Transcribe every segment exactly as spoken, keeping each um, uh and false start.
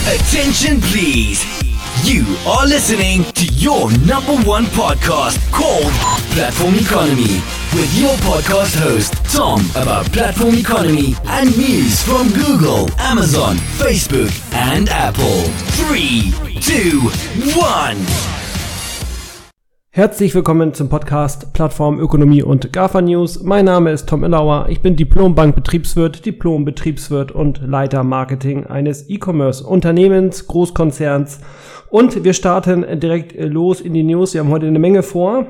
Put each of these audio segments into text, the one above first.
Attention please. You are listening to your number one podcast called Platform Economy with your podcast host Tom about platform economy and news from Google, Amazon, Facebook and Apple. Three, two, one. Herzlich willkommen zum Podcast Plattform Ökonomie und GAFA News. Mein Name ist Tom Illauer. Ich bin Diplom-Bank-Betriebswirt, Diplom-Betriebswirt und Leiter Marketing eines E-Commerce-Unternehmens, Großkonzerns. Und wir starten direkt los in die News. Wir haben heute eine Menge vor.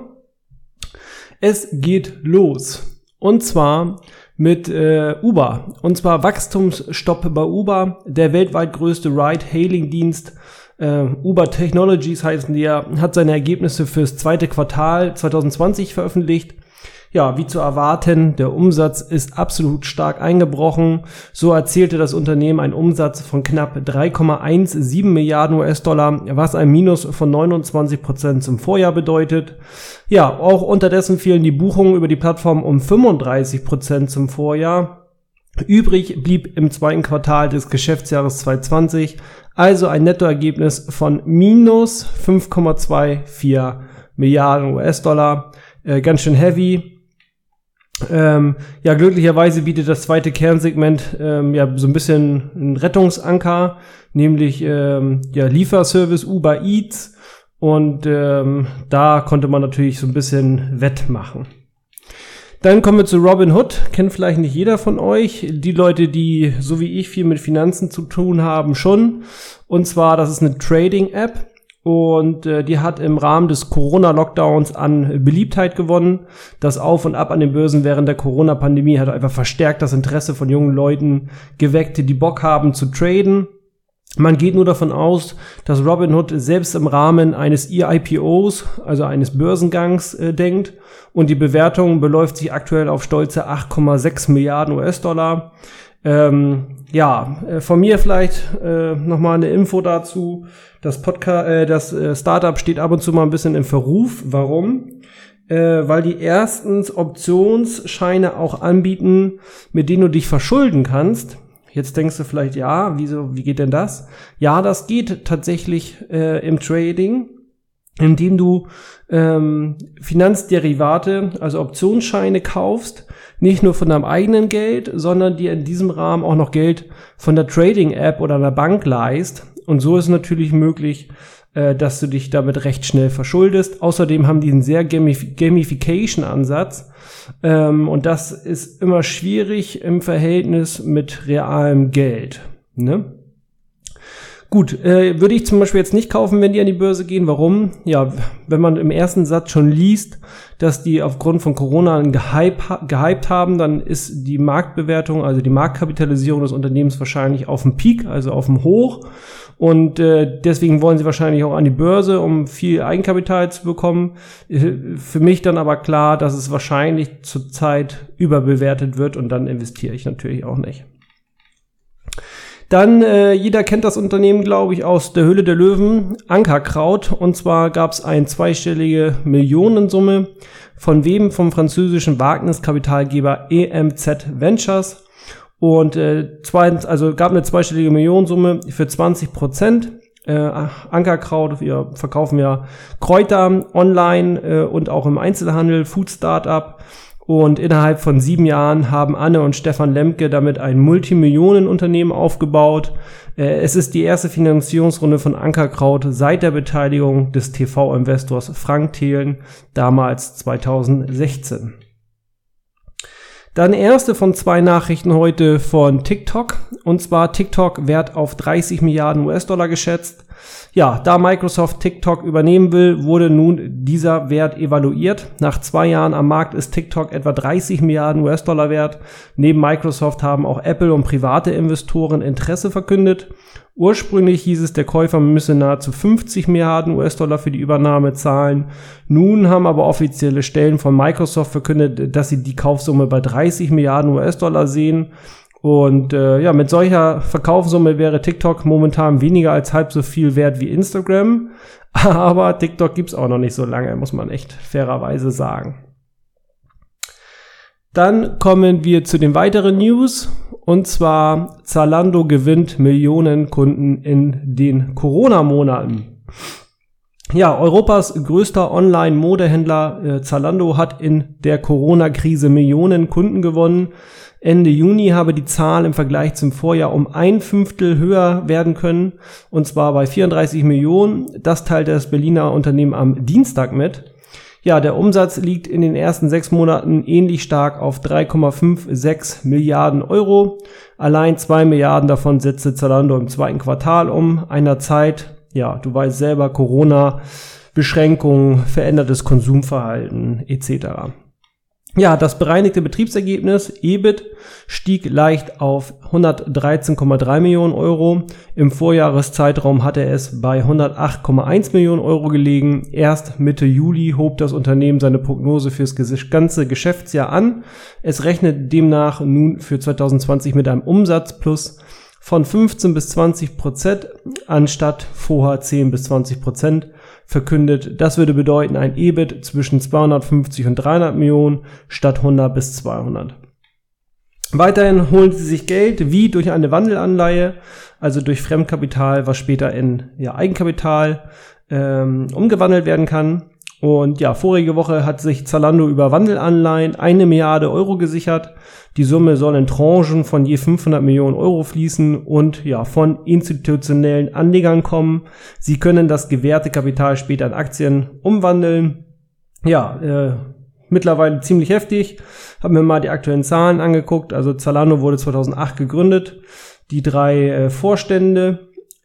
Es geht los. Und zwar mit äh, Uber. Und zwar Wachstumsstopp bei Uber, der weltweit größte Ride-Hailing-Dienst. Uh, Uber Technologies heißen die ja, hat seine Ergebnisse fürs zweite Quartal zwanzig zwanzig veröffentlicht. Ja, wie zu erwarten, der Umsatz ist absolut stark eingebrochen. So erzielte das Unternehmen einen Umsatz von knapp drei Komma siebzehn Milliarden U S-Dollar, was ein Minus von neunundzwanzig Prozent zum Vorjahr bedeutet. Ja, auch unterdessen fielen die Buchungen über die Plattform um fünfunddreißig Prozent zum Vorjahr. Übrig blieb im zweiten Quartal des Geschäftsjahres zwanzig zwanzig also ein Nettoergebnis von minus fünf Komma vierundzwanzig Milliarden U S-Dollar. Äh, ganz schön heavy. Ähm, ja, glücklicherweise bietet das zweite Kernsegment ähm, ja so ein bisschen einen Rettungsanker, nämlich ähm, ja Lieferservice Uber Eats. Und ähm, da konnte man natürlich so ein bisschen wettmachen. Dann kommen wir zu Robinhood. Kennt vielleicht nicht jeder von euch. Die Leute, die so wie ich viel mit Finanzen zu tun haben, schon. Und zwar, das ist eine Trading-App. Und äh, die hat im Rahmen des Corona-Lockdowns an Beliebtheit gewonnen. Das Auf und Ab an den Börsen während der Corona-Pandemie hat einfach verstärkt das Interesse von jungen Leuten geweckt, die Bock haben zu traden. Man geht nur davon aus, dass Robinhood selbst im Rahmen eines E I P Os, also eines Börsengangs, äh, denkt. Und die Bewertung beläuft sich aktuell auf stolze acht Komma sechs Milliarden U S-Dollar. Ähm, ja, äh, von mir vielleicht äh, nochmal eine Info dazu. Das Podcast, äh, das äh, Startup steht ab und zu mal ein bisschen im Verruf. Warum? Äh, weil die erstens Optionsscheine auch anbieten, mit denen du dich verschulden kannst. Jetzt denkst du vielleicht, ja, wieso, wie geht denn das? Ja, das geht tatsächlich äh, im Trading, indem du ähm, Finanzderivate, also Optionsscheine kaufst, nicht nur von deinem eigenen Geld, sondern dir in diesem Rahmen auch noch Geld von der Trading-App oder einer Bank leihst. Und so ist natürlich möglich, äh, dass du dich damit recht schnell verschuldest. Außerdem haben die einen sehr Gamif- Gamification-Ansatz. Ähm, und das ist immer schwierig im Verhältnis mit realem Geld, ne? Gut, äh, würde ich zum Beispiel jetzt nicht kaufen, wenn die an die Börse gehen. Warum? Ja, wenn man im ersten Satz schon liest, dass die aufgrund von Corona einen gehype, gehypt haben, dann ist die Marktbewertung, also die Marktkapitalisierung des Unternehmens wahrscheinlich auf dem Peak, also auf dem Hoch. Und äh, deswegen wollen sie wahrscheinlich auch an die Börse, um viel Eigenkapital zu bekommen. Für mich dann aber klar, dass es wahrscheinlich zurzeit überbewertet wird und dann investiere ich natürlich auch nicht. Dann, äh, jeder kennt das Unternehmen, glaube ich, aus der Höhle der Löwen, Ankerkraut. Und zwar gab es eine zweistellige Millionensumme. Von wem? Vom französischen Wagniskapitalgeber E M Z Ventures. Und äh, zweitens, also gab eine zweistellige Millionensumme für zwanzig Prozent. Äh, Ankerkraut, wir verkaufen ja Kräuter online äh, und auch im Einzelhandel, Food Startup. Und innerhalb von sieben Jahren haben Anne und Stefan Lemke damit ein Multimillionenunternehmen aufgebaut. Äh, es ist die erste Finanzierungsrunde von Ankerkraut seit der Beteiligung des T V-Investors Frank Thelen, damals zweitausendsechzehn. Dann erste von zwei Nachrichten heute von TikTok. Und zwar TikTok Wert auf dreißig Milliarden U S-Dollar geschätzt. Ja, da Microsoft TikTok übernehmen will, wurde nun dieser Wert evaluiert. Nach zwei Jahren am Markt ist TikTok etwa dreißig Milliarden U S-Dollar wert. Neben Microsoft haben auch Apple und private Investoren Interesse verkündet. Ursprünglich hieß es, der Käufer müsse nahezu fünfzig Milliarden U S-Dollar für die Übernahme zahlen. Nun haben aber offizielle Stellen von Microsoft verkündet, dass sie die Kaufsumme bei dreißig Milliarden U S-Dollar sehen. Und äh, ja, mit solcher Verkaufssumme wäre TikTok momentan weniger als halb so viel wert wie Instagram. Aber TikTok gibt's auch noch nicht so lange, muss man echt fairerweise sagen. Dann kommen wir zu den weiteren News. Und zwar Zalando gewinnt Millionen Kunden in den Corona-Monaten. Ja, Europas größter Online-Modehändler äh, Zalando hat in der Corona-Krise Millionen Kunden gewonnen. Ende Juni habe die Zahl im Vergleich zum Vorjahr um ein Fünftel höher werden können, und zwar bei vierunddreißig Millionen. Das teilte das Berliner Unternehmen am Dienstag mit. Ja, der Umsatz liegt in den ersten sechs Monaten ähnlich stark auf drei Komma sechsundfünfzig Milliarden Euro. Allein zwei Milliarden davon setzte Zalando im zweiten Quartal um, einer Zeit, ja, du weißt selber, Corona, Beschränkungen, verändertes Konsumverhalten et cetera. Ja, das bereinigte Betriebsergebnis, E B I T, stieg leicht auf hundertdreizehn Komma drei Millionen Euro. Im Vorjahreszeitraum hatte es bei hundertacht Komma eins Millionen Euro gelegen. Erst Mitte Juli hob das Unternehmen seine Prognose fürs ganze Geschäftsjahr an. Es rechnet demnach nun für zwanzig zwanzig mit einem Umsatzplus von fünfzehn bis zwanzig Prozent anstatt vorher zehn bis zwanzig Prozent verkündet. Das würde bedeuten ein E B I T zwischen zweihundertfünfzig und dreihundert Millionen statt hundert bis zweihundert. Weiterhin holen sie sich Geld wie durch eine Wandelanleihe, also durch Fremdkapital, was später in ja, Eigenkapital ähm, umgewandelt werden kann. Und ja, vorige Woche hat sich Zalando über Wandelanleihen eine Milliarde Euro gesichert. Die Summe soll in Tranchen von je fünfhundert Millionen Euro fließen und ja, von institutionellen Anlegern kommen. Sie können das gewährte Kapital später in Aktien umwandeln. Ja, äh, mittlerweile ziemlich heftig. Haben wir mal die aktuellen Zahlen angeguckt. Also Zalando wurde zweitausendacht gegründet. Die drei äh, Vorstände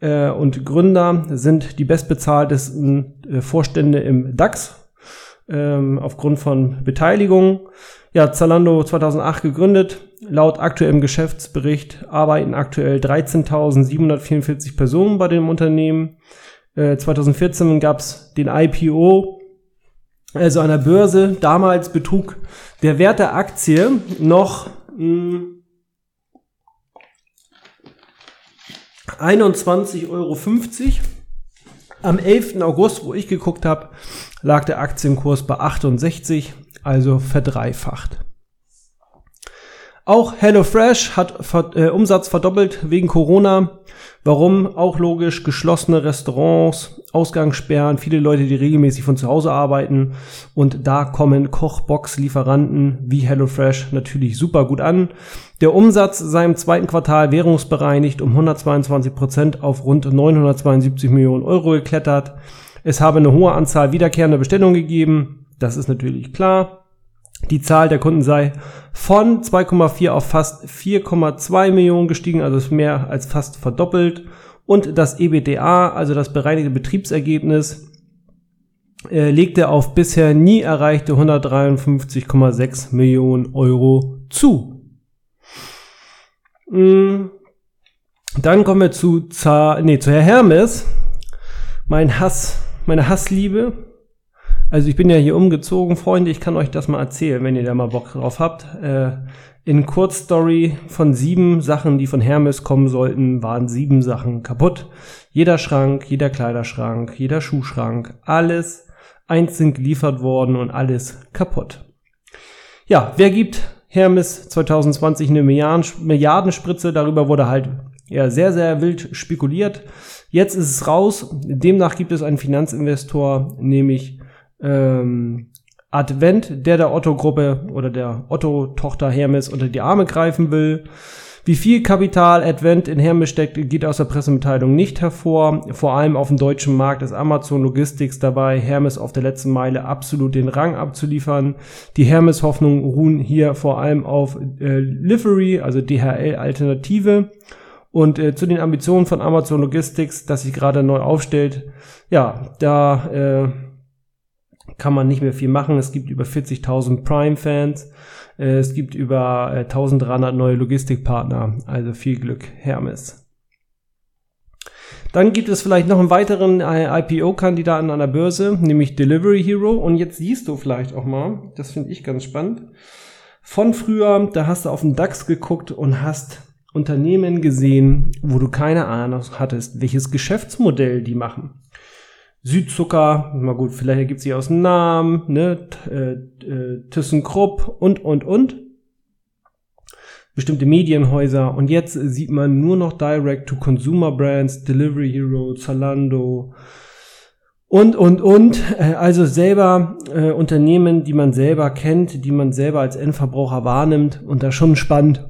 und Gründer sind die bestbezahltesten Vorstände im DAX ähm, aufgrund von Beteiligung. Ja, Zalando zweitausendacht gegründet. Laut aktuellem Geschäftsbericht arbeiten aktuell dreizehntausendsiebenhundertvierundvierzig Personen bei dem Unternehmen. Äh, zweitausendvierzehn gab es den I P O, also an der Börse. Damals betrug der Wert der Aktie noch mh, einundzwanzig Euro fünfzig. Am elften August, wo ich geguckt habe, lag der Aktienkurs bei achtundsechzig, also verdreifacht. Auch HelloFresh hat ver- äh, Umsatz verdoppelt wegen Corona. Warum? Auch logisch, geschlossene Restaurants, Ausgangssperren, viele Leute, die regelmäßig von zu Hause arbeiten. Und da kommen Kochbox-Lieferanten wie HelloFresh natürlich super gut an. Der Umsatz sei im zweiten Quartal währungsbereinigt um hundertzweiundzwanzig Prozent auf rund neunhundertzweiundsiebzig Millionen Euro geklettert. Es habe eine hohe Anzahl wiederkehrender Bestellungen gegeben. Das ist natürlich klar. Die Zahl der Kunden sei von zwei Komma vier auf fast vier Komma zwei Millionen gestiegen, also ist mehr als fast verdoppelt. Und das E B T A, also das bereinigte Betriebsergebnis, äh, legte auf bisher nie erreichte hundertdreiundfünfzig Komma sechs Millionen Euro zu. Mhm. Dann kommen wir zu, Za- nee, zu Herr Hermes. Mein Hass, meine Hassliebe. Also ich bin ja hier umgezogen, Freunde, ich kann euch das mal erzählen, wenn ihr da mal Bock drauf habt. Äh, in Kurzstory von sieben Sachen, die von Hermes kommen sollten, waren sieben Sachen kaputt. Jeder Schrank, jeder Kleiderschrank, jeder Schuhschrank, alles einzeln geliefert worden und alles kaputt. Ja, wer gibt Hermes zwanzig zwanzig eine Milliarden, Milliardenspritze? Darüber wurde halt ja sehr, sehr wild spekuliert. Jetzt ist es raus. Demnach gibt es einen Finanzinvestor, nämlich Ähm, Advent, der der Otto-Gruppe oder der Otto-Tochter Hermes unter die Arme greifen will. Wie viel Kapital Advent in Hermes steckt, geht aus der Pressemitteilung nicht hervor. Vor allem auf dem deutschen Markt ist Amazon Logistics dabei, Hermes auf der letzten Meile absolut den Rang abzuliefern. Die Hermes-Hoffnungen ruhen hier vor allem auf äh, Livery, also D H L-Alternative. Und äh, zu den Ambitionen von Amazon Logistics, das sich gerade neu aufstellt, ja, da äh, kann man nicht mehr viel machen. Es gibt über vierzigtausend Prime-Fans. Äh, es gibt über äh, eintausenddreihundert neue Logistikpartner. Also viel Glück, Hermes. Dann gibt es vielleicht noch einen weiteren äh, I P O-Kandidaten an der Börse, nämlich Delivery Hero. Und jetzt siehst du vielleicht auch mal, das finde ich ganz spannend, von früher, da hast du auf den DAX geguckt und hast Unternehmen gesehen, wo du keine Ahnung hattest, welches Geschäftsmodell die machen. Südzucker, na gut, vielleicht ergibt sich aus dem Namen, ne, äh, äh, ThyssenKrupp und, und, und. bestimmte Medienhäuser und jetzt sieht man nur noch Direct-to-Consumer-Brands, Delivery Hero, Zalando und, und, und. Also selber äh, Unternehmen, die man selber kennt, die man selber als Endverbraucher wahrnimmt und das ist schon spannend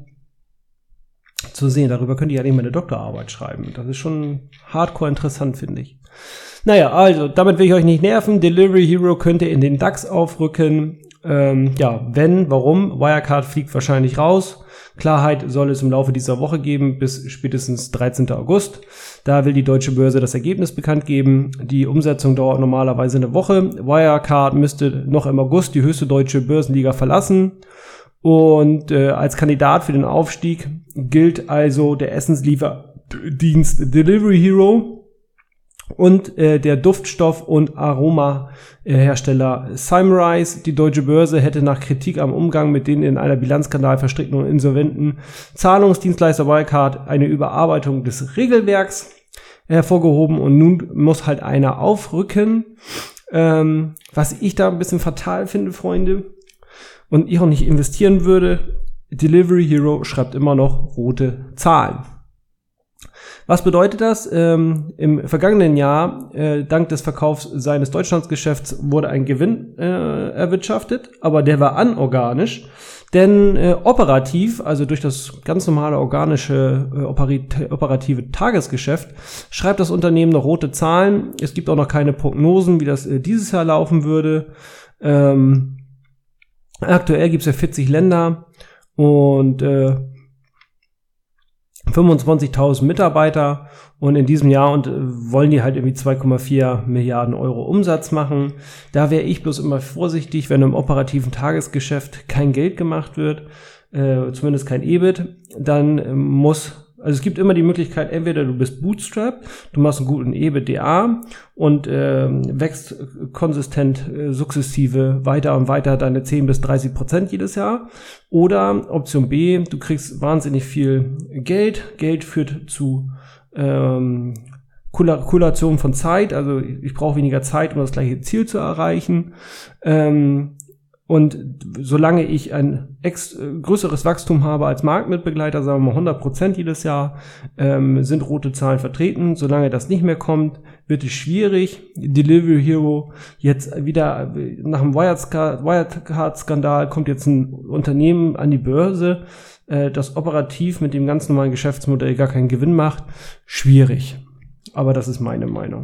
zu sehen. Darüber könnte ich ja nicht mal eine Doktorarbeit schreiben. Das ist schon hardcore interessant, finde ich. Naja, also, damit will ich euch nicht nerven. Delivery Hero könnte in den DAX aufrücken. Ähm, ja, wenn, warum? Wirecard fliegt wahrscheinlich raus. Klarheit soll es im Laufe dieser Woche geben, bis spätestens dreizehnten August. Da will die Deutsche Börse das Ergebnis bekannt geben. Die Umsetzung dauert normalerweise eine Woche. Wirecard müsste noch im August die höchste deutsche Börsenliga verlassen. Und äh, als Kandidat für den Aufstieg gilt also der Essenslieferdienst Delivery Hero und äh, der Duftstoff- und Aromahersteller Symrise. Die Deutsche Börse hätte nach Kritik am Umgang mit den in einer Bilanzskandal verstrickten und insolventen Zahlungsdienstleister Wirecard eine Überarbeitung des Regelwerks hervorgehoben und nun muss halt einer aufrücken. Ähm, was ich da ein bisschen fatal finde, Freunde, und ich auch nicht investieren würde, Delivery Hero schreibt immer noch rote Zahlen. Was bedeutet das? Ähm, im vergangenen Jahr, äh, dank des Verkaufs seines Deutschlandsgeschäfts, wurde ein Gewinn äh, erwirtschaftet, aber der war anorganisch, denn äh, operativ, also durch das ganz normale organische äh, operat- operative Tagesgeschäft, schreibt das Unternehmen noch rote Zahlen. Es gibt auch noch keine Prognosen, wie das äh, dieses Jahr laufen würde. Ähm, aktuell gibt es ja vierzig Länder und äh, fünfundzwanzigtausend Mitarbeiter und in diesem Jahr und äh, wollen die halt irgendwie zwei Komma vier Milliarden Euro Umsatz machen. Da wäre ich bloß immer vorsichtig, wenn im operativen Tagesgeschäft kein Geld gemacht wird, äh, zumindest kein E B I T, dann äh, muss, also es gibt immer die Möglichkeit, entweder du bist Bootstrap, du machst einen guten E B I T D A und äh, wächst konsistent äh, sukzessive weiter und weiter deine zehn bis dreißig Prozent jedes Jahr. Oder Option B, du kriegst wahnsinnig viel Geld. Geld führt zu ähm, Kumulation von Zeit, also ich brauche weniger Zeit, um das gleiche Ziel zu erreichen. Ähm, Und solange ich ein ex größeres Wachstum habe als Marktmitbegleiter, sagen wir mal hundert Prozent jedes Jahr, ähm, sind rote Zahlen vertreten. Solange das nicht mehr kommt, wird es schwierig. Delivery Hero jetzt wieder nach dem Wirecard-Skandal kommt jetzt ein Unternehmen an die Börse, äh, das operativ mit dem ganz normalen Geschäftsmodell gar keinen Gewinn macht. Schwierig. Aber das ist meine Meinung.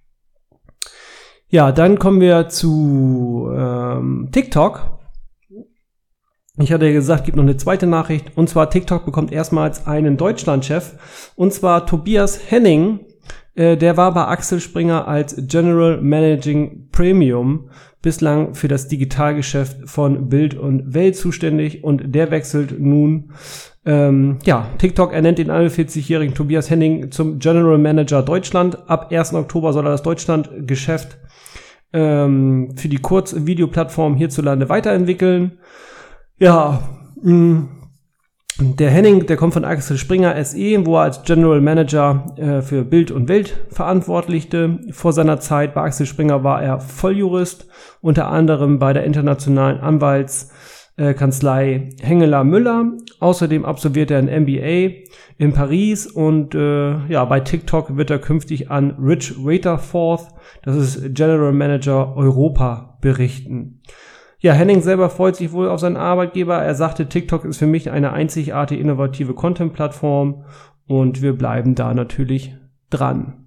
Ja, dann kommen wir zu ähm, TikTok. Ich hatte ja gesagt, gibt noch eine zweite Nachricht. Und zwar TikTok bekommt erstmals einen Deutschlandchef. Und zwar Tobias Henning. Äh, der war bei Axel Springer als General Managing Premium bislang für das Digitalgeschäft von Bild und Welt zuständig. Und der wechselt nun, ähm, ja, TikTok ernennt den einundvierzigjährigen Tobias Henning zum General Manager Deutschland. Ab ersten Oktober soll er das Deutschlandgeschäft ähm, für die Kurzvideoplattform hierzulande weiterentwickeln. Ja, mh, der Henning, der kommt von Axel Springer S E, wo er als General Manager äh, für Bild und Welt verantwortlichte. Vor seiner Zeit bei Axel Springer war er Volljurist, unter anderem bei der internationalen Anwaltskanzlei äh, Hengeler Müller. Außerdem absolvierte er ein M B A in Paris und äh, ja, bei TikTok wird er künftig an Rich Waterforth, das ist General Manager Europa, berichten. Ja, Henning selber freut sich wohl auf seinen Arbeitgeber. Er sagte, TikTok ist für mich eine einzigartige, innovative Content-Plattform und wir bleiben da natürlich dran.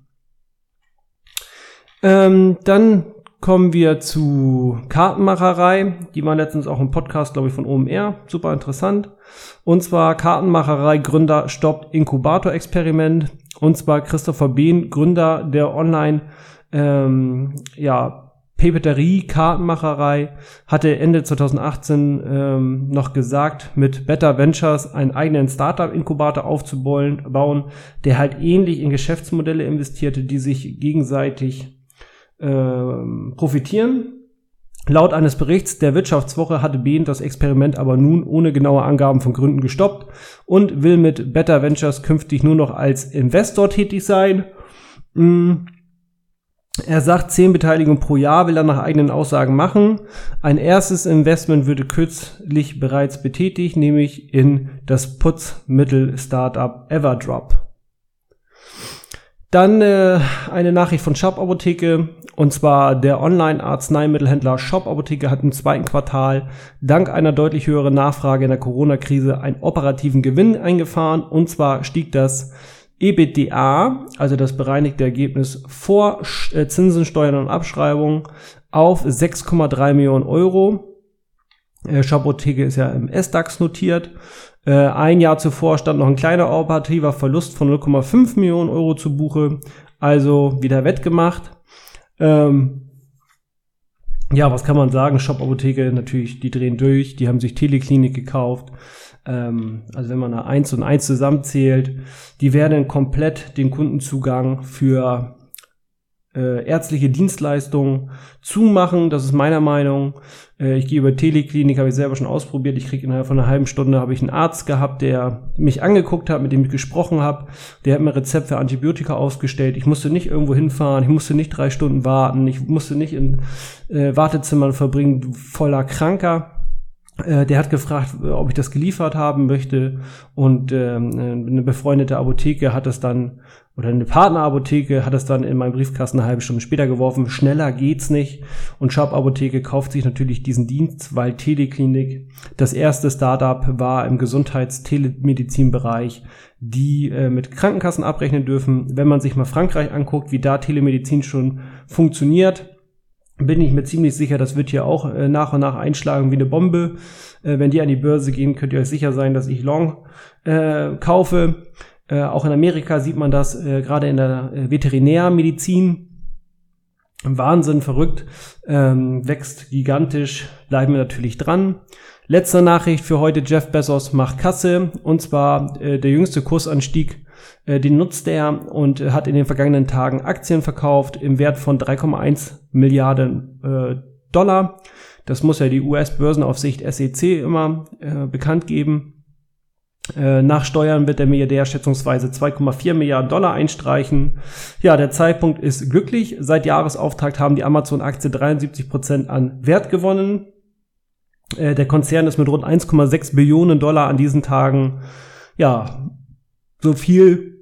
Ähm, dann kommen wir zu Kartenmacherei. Die war letztens auch im Podcast, glaube ich, von O M R. Super interessant. Und zwar Kartenmacherei-Gründer stoppt Inkubator-Experiment. Und zwar Christopher Behn, Gründer der Online- ähm, ja, Papeterie, Kartenmacherei, hatte Ende zweitausendachtzehn ähm, noch gesagt, mit Better Ventures einen eigenen Startup-Inkubator aufzubauen, der halt ähnlich in Geschäftsmodelle investierte, die sich gegenseitig ähm, profitieren. Laut eines Berichts der Wirtschaftswoche hatte Behn das Experiment aber nun ohne genaue Angaben von Gründen gestoppt und will mit Better Ventures künftig nur noch als Investor tätig sein. Mm. Er sagt, zehn Beteiligungen pro Jahr will er nach eigenen Aussagen machen. Ein erstes Investment würde kürzlich bereits betätigt, nämlich in das Putzmittel-Startup Everdrop. Dann äh, eine Nachricht von Shop Apotheke, und zwar der Online-Arzneimittelhändler Shop Apotheke hat im zweiten Quartal dank einer deutlich höheren Nachfrage in der Corona-Krise einen operativen Gewinn eingefahren, und zwar stieg das EBITDA, also das bereinigte Ergebnis vor äh, Zinsen, Steuern und Abschreibungen, auf sechs Komma drei Millionen Euro. Äh, Shop Apotheke ist ja im S DAX notiert. Äh, ein Jahr zuvor stand noch ein kleiner operativer Verlust von null Komma fünf Millionen Euro zu Buche, also wieder wettgemacht. Ähm, ja, was kann man sagen? Shop Apotheke natürlich, die drehen durch, die haben sich Teleklinik gekauft. Ähm, also wenn man da eins und eins zusammenzählt, die werden komplett den Kundenzugang für äh, ärztliche Dienstleistungen zumachen. Das ist meiner Meinung. Äh, ich gehe über Teleklinik, habe ich selber schon ausprobiert. Ich kriege innerhalb von einer halben Stunde habe ich einen Arzt gehabt, der mich angeguckt hat, mit dem ich gesprochen habe. Der hat mir ein Rezept für Antibiotika ausgestellt. Ich musste nicht irgendwo hinfahren, ich musste nicht drei Stunden warten, ich musste nicht in äh, Wartezimmern verbringen, voller Kranker. Äh, der hat gefragt, ob ich das geliefert haben möchte, und ähm, eine befreundete Apotheke hat es dann, oder eine Partnerapotheke hat es dann in meinen Briefkasten eine halbe Stunde später geworfen. Schneller geht's nicht, und Shop Apotheke kauft sich natürlich diesen Dienst, weil Teleklinik das erste Startup war im Gesundheitstelemedizinbereich, die äh, mit Krankenkassen abrechnen dürfen. Wenn man sich mal Frankreich anguckt, wie da Telemedizin schon funktioniert, bin ich mir ziemlich sicher, das wird hier auch äh, nach und nach einschlagen wie eine Bombe. Äh, wenn die an die Börse gehen, könnt ihr euch sicher sein, dass ich Long äh, kaufe. Äh, auch in Amerika sieht man das, äh, gerade in der äh, Veterinärmedizin. Wahnsinn, verrückt, ähm, wächst gigantisch, bleiben wir natürlich dran. Letzte Nachricht für heute: Jeff Bezos macht Kasse, und zwar äh, der jüngste Kursanstieg, äh, den nutzt er und äh, hat in den vergangenen Tagen Aktien verkauft im Wert von drei Komma eins Milliarden äh, Dollar. Das muss ja die U S-Börsenaufsicht S E C immer äh, bekannt geben. Äh, nach Steuern wird der Milliardär schätzungsweise zwei Komma vier Milliarden Dollar einstreichen. Ja, der Zeitpunkt ist glücklich. Seit Jahresauftakt haben die Amazon-Aktie dreiundsiebzig Prozent an Wert gewonnen. Äh, der Konzern ist mit rund eins Komma sechs Billionen Dollar an diesen Tagen, ja, so viel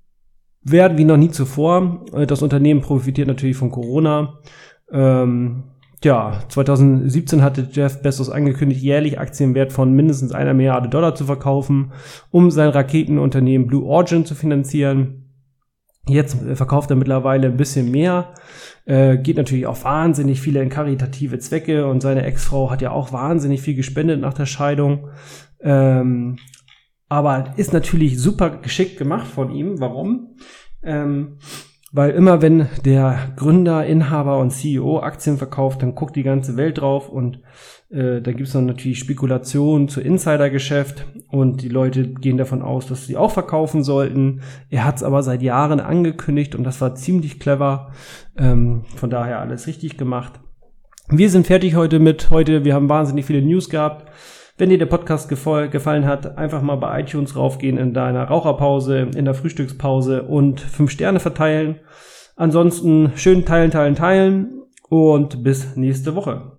wert wie noch nie zuvor. Äh, das Unternehmen profitiert natürlich von Corona. Ähm, Ja, zwanzig siebzehn hatte Jeff Bezos angekündigt, jährlich Aktienwert von mindestens einer Milliarde Dollar zu verkaufen, um sein Raketenunternehmen Blue Origin zu finanzieren. Jetzt verkauft er mittlerweile ein bisschen mehr, äh, geht natürlich auch wahnsinnig viele in karitative Zwecke, und seine Ex-Frau hat ja auch wahnsinnig viel gespendet nach der Scheidung. Ähm, aber ist natürlich super geschickt gemacht von ihm. Warum? Ähm, Weil immer wenn der Gründer, Inhaber und C E O Aktien verkauft, dann guckt die ganze Welt drauf, und äh, da gibt es dann natürlich Spekulationen zu Insidergeschäft, und die Leute gehen davon aus, dass sie auch verkaufen sollten. Er hat es aber seit Jahren angekündigt, und das war ziemlich clever. Ähm, von daher alles richtig gemacht. Wir sind fertig heute mit heute. Wir haben wahnsinnig viele News gehabt. Wenn dir der Podcast gefall, gefallen hat, einfach mal bei iTunes raufgehen in deiner Raucherpause, in der Frühstückspause und fünf Sterne verteilen. Ansonsten schön teilen, teilen, teilen und bis nächste Woche.